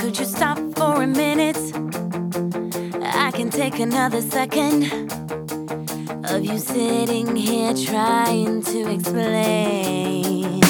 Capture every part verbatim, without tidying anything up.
Could you stop for a minute? I can take another second of you sitting here trying to explain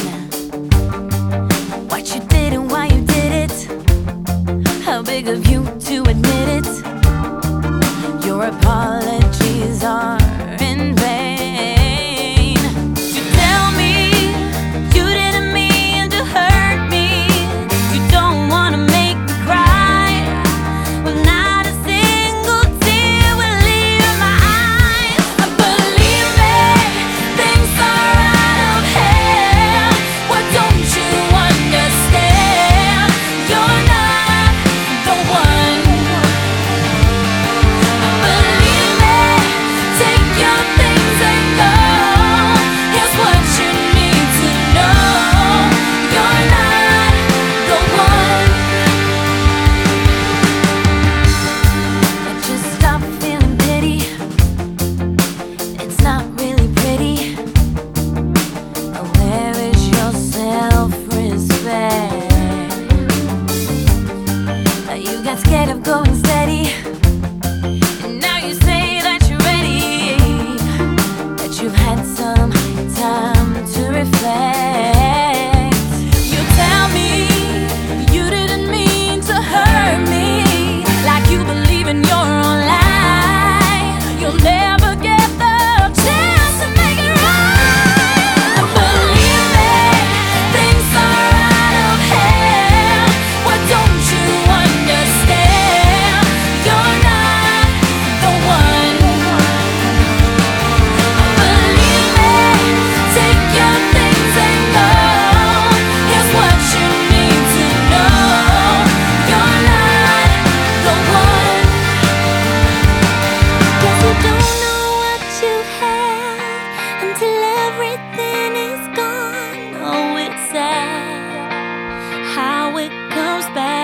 what you did and why you did it. How big of you to admit it? Your apologies are in vain. You tell me you didn't mean to hurt me. You don't wanna make me cry. Well, not a single tear will leave my eyes. Believe me, things are out of hand. What don't you understand? You're not the one. Believe me, take your things and go. Here's what you need to know. You're not the one. But just stop feeling pity. It's not really pretty. Where is your self-respect? You got scared of going steady, and now you say that you're ready, that you've had some time to reflect. You tell me you didn't mean to hurt me, like you believe in your own lie. You'll never get the chance to make it right. Believe me, things are out of hand. What don't you understand? You're not the one. Believe me, take your things and go. Here's what you need to know. You're not the one. Guess you don't know what you have until everything is gone. Oh, it's sad how it comes back.